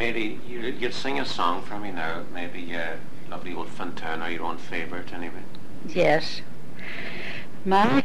Maybe you'd sing a song for me now. Maybe lovely old Fintown, or your own favourite anyway. Yes. My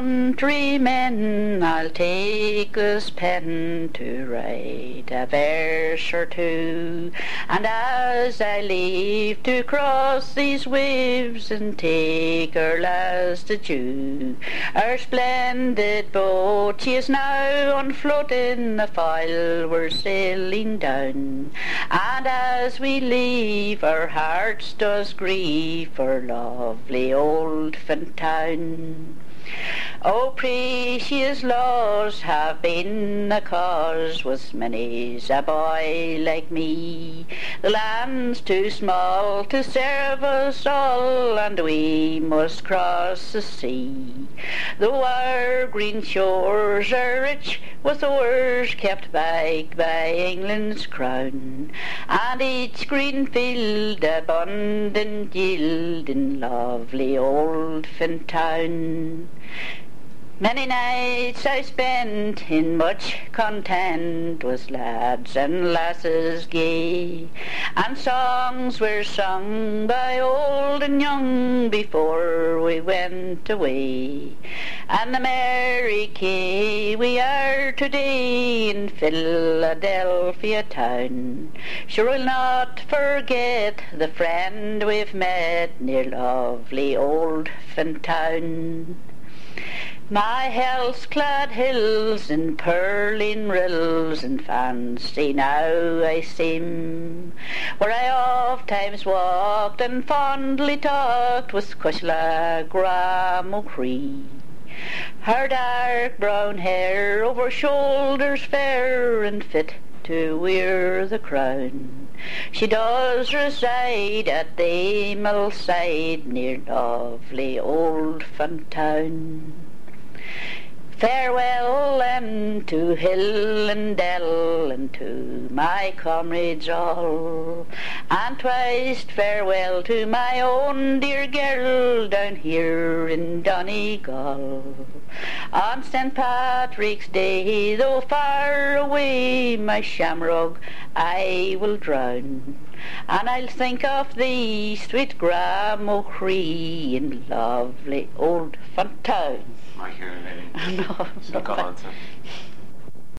countrymen, I'll take this pen to write a verse or two, and as I leave to cross these waves and take our last adieu, our splendid boat, she is now on float in the foil we're sailing down, and as we leave our hearts does grieve for lovely old Fintown. Oh, precious laws have been the cause with many's a boy like me. The land's too small to serve us all, and we must cross the sea. Though our green shores are rich with ores kept back by England's crown, and each green field abundant yield in lovely old Fintown. Many nights I spent in much content with lads and lasses gay, and songs were sung by old and young before we went away. And the merry Kay we are today in Philadelphia town, sure we'll not forget the friend we've met near lovely old Fintown. My health-clad hills and purling rills and fancy now I seem, where I oft times walked and fondly talked with Cushla Graham O'Cree. Her dark brown hair over shoulders fair and fit to wear the crown. She does reside at the mill side near lovely old Fintown. Farewell then to hill and dell and to my comrades all, and twice farewell to my own dear girl down here in Donegal. On St. Patrick's Day, though far away, my shamrock I will drown, and I'll think of thee, sweet Graham O'Cree, in lovely old Fintown. My hero lady. No, So go on, sir.